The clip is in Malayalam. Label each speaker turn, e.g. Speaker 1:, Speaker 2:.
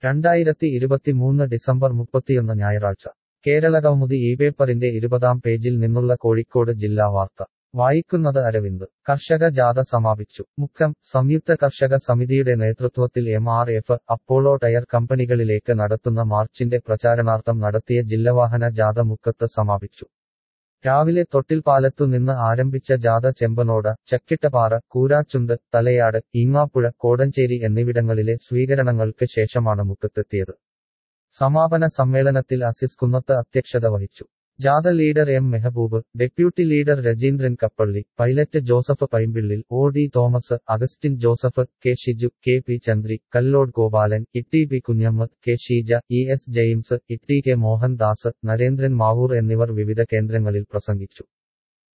Speaker 1: 2023 ഡിസംബർ 31 ഞായറാഴ്ച കേരളകൗമുദി ഇപേപ്പറിന്റെ 20-ാം പേജിൽ നിന്നുള്ള കോഴിക്കോട് ജില്ലാ വാർത്ത വായിക്കുന്നത് അരവിന്ദ്. കർഷക ജാഥ സമാപിച്ചു. മുക്കം. സംയുക്ത കർഷക സമിതിയുടെ നേതൃത്വത്തിൽ MRF, അപ്പോളോ ടയർ കമ്പനികളിലേക്ക് നടത്തുന്ന മാർച്ചിന്റെ പ്രചാരണാർത്ഥം നടത്തിയ ജില്ലവാഹന ജാഥ മുക്കത്ത് സമാപിച്ചു. രാവിലെ തൊട്ടിൽപ്പാലത്തു നിന്ന് ആരംഭിച്ച ജാഥ ചെമ്പനോട, ചക്കിട്ടപ്പാറ, കൂരാച്ചുണ്ട്, തലയാട്, ഈങ്ങാപ്പുഴ, കോടഞ്ചേരി എന്നിവിടങ്ങളിലെ സ്വീകരണങ്ങൾക്ക് ശേഷമാണ് മുക്കത്തെത്തിയത്. സമാപന സമ്മേളനത്തിൽ അസിസ് കുന്നത്ത് അധ്യക്ഷത വഹിച്ചു. ജാഥ leader M. Mehaboob, deputy leader Rajeendran Kappally, pilot Joseph Paimpillil, OD Thomas, Augustine Joseph, K. Shiju, KP Chandri, Kallode Gopalan, TP Kunhammad, K. Sheeja, ES James, TK Mohan Das, Narendran Mavoor എന്നിവർ വിവിധ കേന്ദ്രങ്ങളിൽ പ്രസംഗിച്ചു.